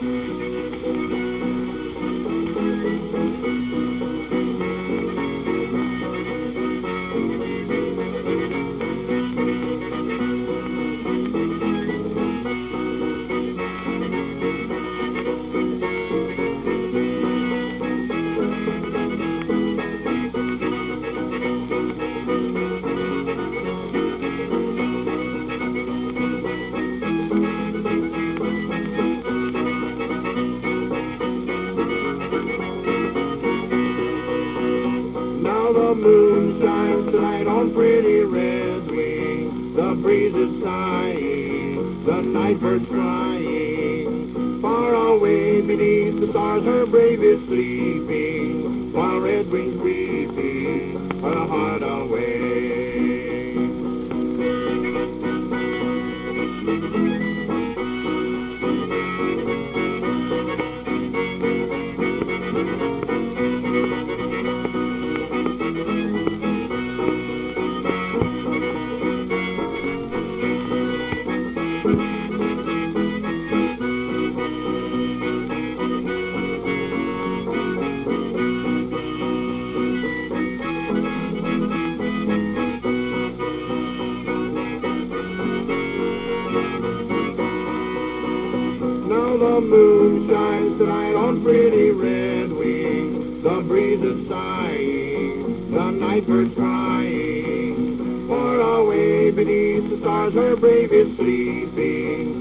Now the moon shines tonight on pretty red wings. The breeze is sighing, the night bird's crying. Far away beneath the stars her brave is sleeping, while red wings weeping her heart away. Now the moon shines tonight on pretty red wings. The breeze is sighing, the night bird's crying. Far away beneath the stars her brave is sleeping,